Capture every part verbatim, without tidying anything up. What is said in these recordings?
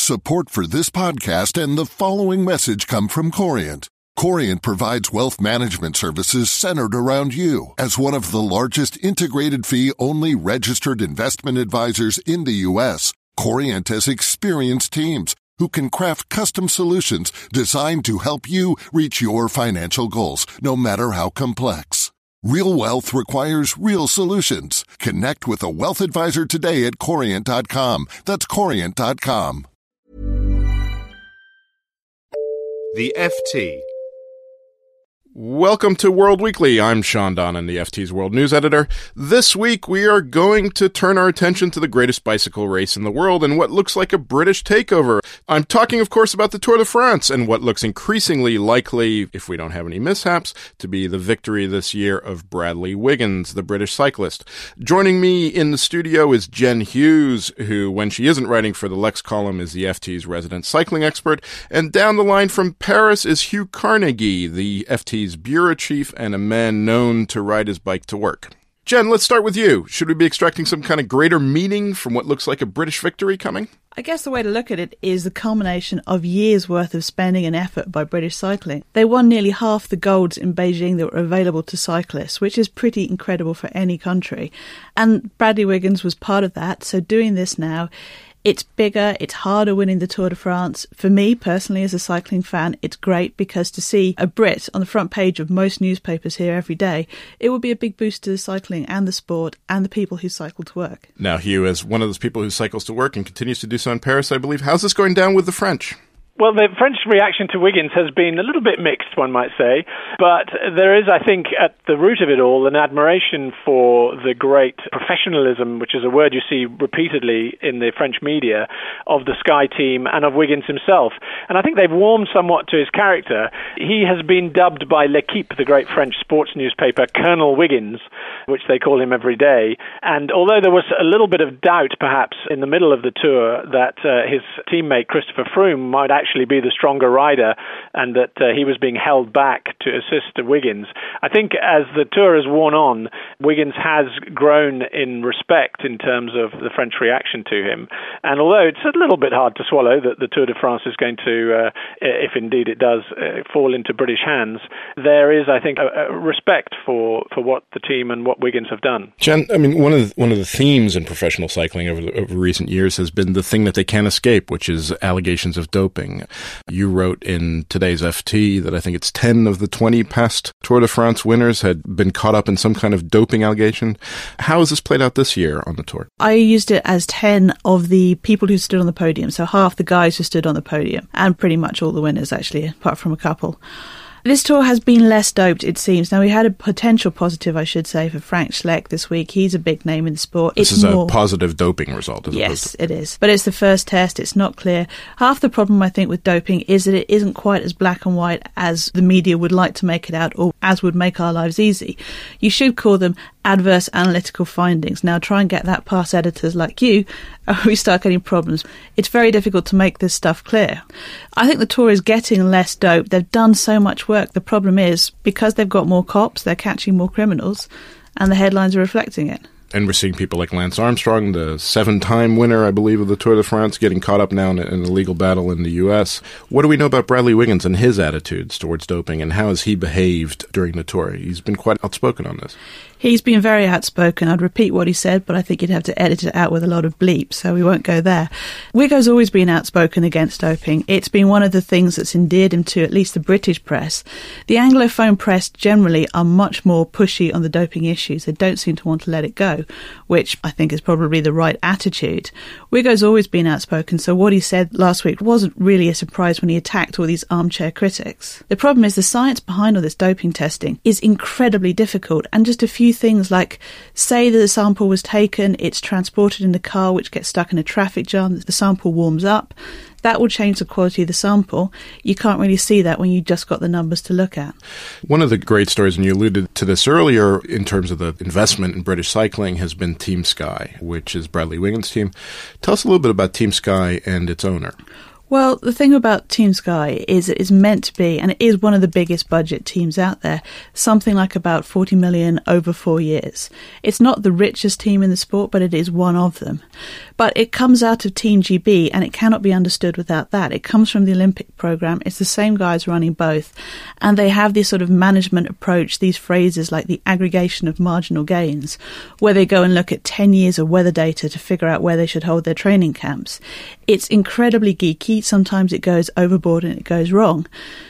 Support for this podcast and the following message come from Corient. Corient provides wealth management services centered around you. As one of the largest integrated fee-only registered investment advisors in the U S, Corient has experienced teams who can craft custom solutions designed to help you reach your financial goals, no matter how complex. Real wealth requires real solutions. Connect with a wealth advisor today at corient dot com. That's corient dot com. The F T. Welcome to World Weekly. I'm Sean Donnan, the F T's World News Editor. This week, we are going to turn our attention to the greatest bicycle race in the world and what looks like a British takeover. I'm talking, of course, about the Tour de France and what looks increasingly likely, if we don't have any mishaps, to be the victory this year of Bradley Wiggins, the British cyclist. Joining me in the studio is Jen Hughes, who, when she isn't writing for the Lex column, is the F T's resident cycling expert. And down the line from Paris is Hugh Carnegie, the F T's bureau chief and a man known to ride his bike to work. Jen, let's start with you. Should we be extracting some kind of greater meaning from what looks like a British victory coming? I guess the way to look at it is the culmination of years' worth of spending and effort by British cycling. They won nearly half the golds in Beijing that were available to cyclists, which is pretty incredible for any country. And Bradley Wiggins was part of that, so doing this now, it's bigger, it's harder winning the Tour de France. For me, personally, as a cycling fan, it's great because to see a Brit on the front page of most newspapers here every day, it would be a big boost to the cycling and the sport and the people who cycle to work. Now, Hugh, as one of those people who cycles to work and continues to do so in Paris, I believe, how's this going down with the French? Well, the French reaction to Wiggins has been a little bit mixed, one might say, but there is, I think, at the root of it all, an admiration for the great professionalism, which is a word you see repeatedly in the French media, of the Sky team and of Wiggins himself. And I think they've warmed somewhat to his character. He has been dubbed by L'Équipe, the great French sports newspaper, Colonel Wiggins, which they call him every day. And although there was a little bit of doubt, perhaps, in the middle of the tour that uh, his teammate Christopher Froome might actually be the stronger rider and that uh, he was being held back to assist Wiggins, I think as the tour has worn on, Wiggins has grown in respect in terms of the French reaction to him. And although it's a little bit hard to swallow that the Tour de France is going to, uh, if indeed it does, uh, fall into British hands, there is, I think, a, a respect for, for what the team and what Wiggins have done. Jen, I mean, one of the, one of the themes in professional cycling over, the, over recent years has been the thing that they can't escape, which is allegations of doping. You wrote in today's F T that I think it's ten of the twenty past Tour de France winners had been caught up in some kind of doping allegation. How has this played out this year on the Tour? I used it as ten of the people who stood on the podium, so half the guys who stood on the podium, and pretty much all the winners, actually, apart from a couple. This tour has been less doped, it seems. Now, we had a potential positive, I should say, for Frank Schleck this week. He's a big name in the sport. This it's is more... a positive doping result, as yes, opposed to... it is. But it's the first test. It's not clear. Half the problem, I think, with doping is that it isn't quite as black and white as the media would like to make it out, or as would make our lives easy. You should call them adverse analytical findings. Now, try and get that past editors like you, or we start getting problems. It's very difficult to make this stuff clear. I think the Tour is getting less dope. They've done so much work. The problem is, because they've got more cops, they're catching more criminals, and the headlines are reflecting it. And we're seeing people like Lance Armstrong, the seven-time winner, I believe, of the Tour de France, getting caught up now in, in a legal battle in the U S. What do we know about Bradley Wiggins and his attitudes towards doping, and how has he behaved during the Tour? He's been quite outspoken on this. He's been very outspoken. I'd repeat what he said, but I think you'd have to edit it out with a lot of bleep, so we won't go there. Wiggo's always been outspoken against doping. It's been one of the things that's endeared him to at least the British press. The Anglophone press generally are much more pushy on the doping issues. They don't seem to want to let it go, which I think is probably the right attitude. Wiggo's always been outspoken, so what he said last week wasn't really a surprise when he attacked all these armchair critics. The problem is the science behind all this doping testing is incredibly difficult, and just a few things like, say that the sample was taken, it's transported in the car, which gets stuck in a traffic jam, the sample warms up, that will change the quality of the sample. You can't really see that when you just got the numbers to look at. One of the great stories, and you alluded to this earlier, in terms of the investment in British cycling, has been Team Sky, which is Bradley Wiggins' team. Tell us a little bit about Team Sky and its owner. Well, the thing about Team Sky is it is meant to be, and it is one of the biggest budget teams out there, something like about forty million over four years. It's not the richest team in the sport, but it is one of them. But it comes out of Team G B, and it cannot be understood without that. It comes from the Olympic programme. It's the same guys running both. And they have this sort of management approach, these phrases like the aggregation of marginal gains, where they go and look at ten years of weather data to figure out where they should hold their training camps. It's incredibly geeky. Sometimes it goes overboard and it goes wrong.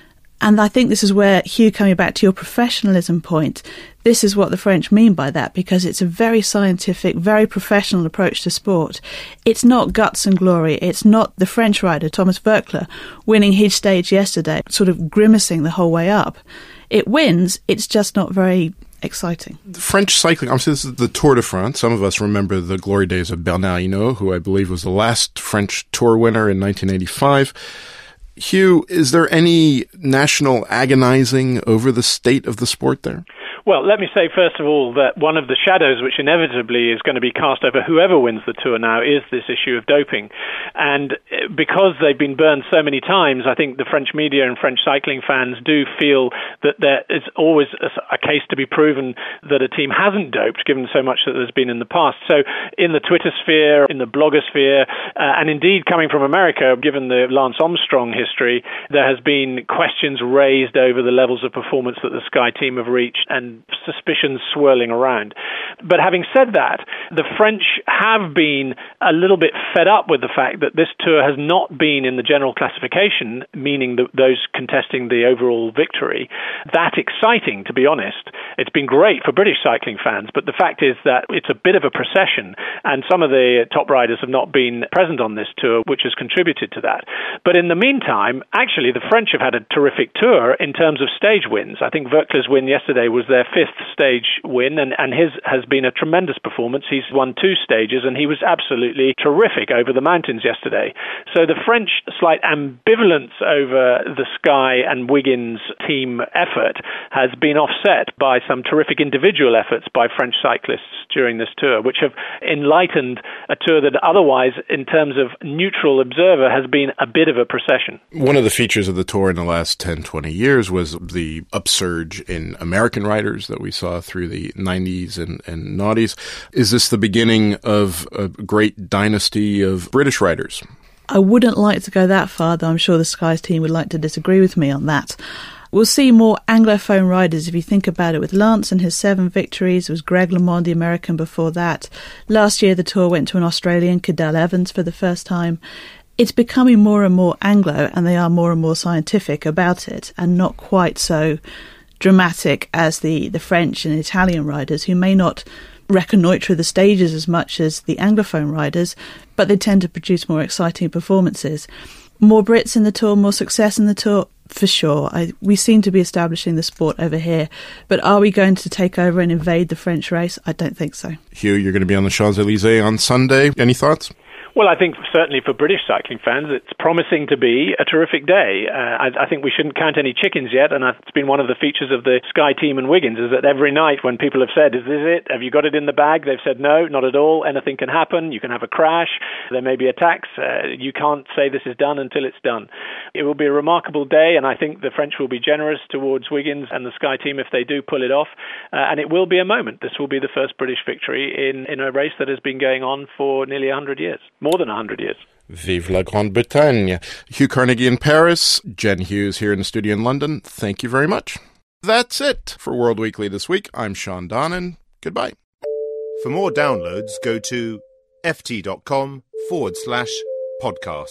And I think this is where, Hugh, coming back to your professionalism point, this is what the French mean by that, because it's a very scientific, very professional approach to sport. It's not guts and glory. It's not the French rider, Thomas Voeckler, winning his stage yesterday, sort of grimacing the whole way up. It wins, it's just not very exciting. The French cycling, obviously this is the Tour de France. Some of us remember the glory days of Bernard Hinault, who I believe was the last French Tour winner in nineteen eighty-five. Hugh, is there any national agonizing over the state of the sport there? Well, let me say, first of all, that one of the shadows which inevitably is going to be cast over whoever wins the Tour now is this issue of doping. And because they've been burned so many times, I think the French media and French cycling fans do feel that there is always a, a case to be proven that a team hasn't doped, given so much that there's been in the past. So in the Twitter sphere, in the blogosphere, uh, and indeed coming from America, given the Lance Armstrong history, there has been questions raised over the levels of performance that the Sky team have reached, and suspicions swirling around. But having said that, the French have been a little bit fed up with the fact that this Tour has not been in the general classification, meaning the, those contesting the overall victory, that exciting, to be honest. It's been great for British cycling fans, but the fact is that it's a bit of a procession, and some of the top riders have not been present on this Tour, which has contributed to that. But in the meantime, actually, the French have had a terrific Tour in terms of stage wins. I think Voeckler's win yesterday was their fifth stage win, and, and his has been a tremendous performance. He's won two stages, and he was absolutely terrific over the mountains yesterday. So the French slight ambivalence over the Sky and Wiggins team effort has been offset by some terrific individual efforts by French cyclists during this Tour, which have enlightened a Tour that otherwise, in terms of neutral observer, has been a bit of a procession. One of the features of the Tour in the last ten, twenty years was the upsurge in American riders that we saw through the nineties and, and noughties. Is this the beginning of a great dynasty of British riders? I wouldn't like to go that far, though I'm sure the Sky's team would like to disagree with me on that. We'll see more Anglophone riders if you think about it, with Lance and his seven victories. It was Greg LeMond, the American, before that. Last year the Tour went to an Australian, Cadel Evans, for the first time. It's becoming more and more Anglo, and they are more and more scientific about it, and not quite so dramatic as the, the French and Italian riders, who may not reconnoitre the stages as much as the Anglophone riders, but they tend to produce more exciting performances. More Brits in the Tour, more success in the Tour, for sure. I, we seem to be establishing the sport over here, but are we going to take over and invade the French race? I don't think so. Hugh, you're going to be on the Champs-Élysées on Sunday. Any thoughts? Well, I think certainly for British cycling fans, it's promising to be a terrific day. Uh, I, I think we shouldn't count any chickens yet, and it's been one of the features of the Sky team and Wiggins, is that every night when people have said, is this it? Have you got it in the bag? They've said, no, not at all. Anything can happen. You can have a crash. There may be attacks. Uh, you can't say this is done until it's done. It will be a remarkable day, and I think the French will be generous towards Wiggins and the Sky team if they do pull it off. Uh, and it will be a moment. This will be the first British victory in, in a race that has been going on for nearly one hundred years. More than one hundred years. Vive la Grande-Bretagne. Hugh Carnegie in Paris, Jen Hughes here in the studio in London. Thank you very much. That's it for World Weekly this week. I'm Sean Donnan. Goodbye. For more downloads, go to ft.com forward slash podcasts.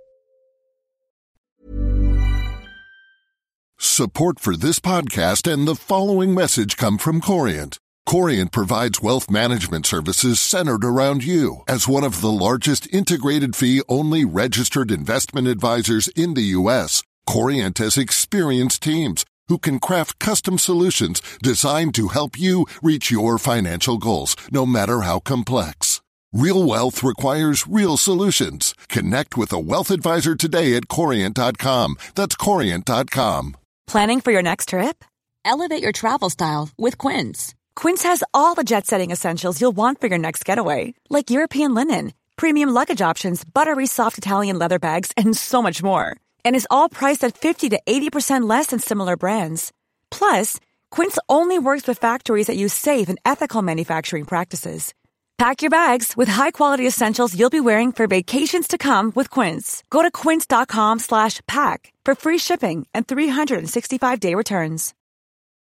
Support for this podcast and the following message come from Corient. Corient provides wealth management services centered around you. As one of the largest integrated fee-only registered investment advisors in the U S, Corient has experienced teams who can craft custom solutions designed to help you reach your financial goals, no matter how complex. Real wealth requires real solutions. Connect with a wealth advisor today at Corient dot com. That's Corient dot com. Planning for your next trip? Elevate your travel style with Quince. Quince has all the jet-setting essentials you'll want for your next getaway, like European linen, premium luggage options, buttery soft Italian leather bags, and so much more. And is all priced at fifty to eighty percent less than similar brands. Plus, Quince only works with factories that use safe and ethical manufacturing practices. Pack your bags with high-quality essentials you'll be wearing for vacations to come with Quince. Go to quince.com slash pack for free shipping and three sixty-five day returns.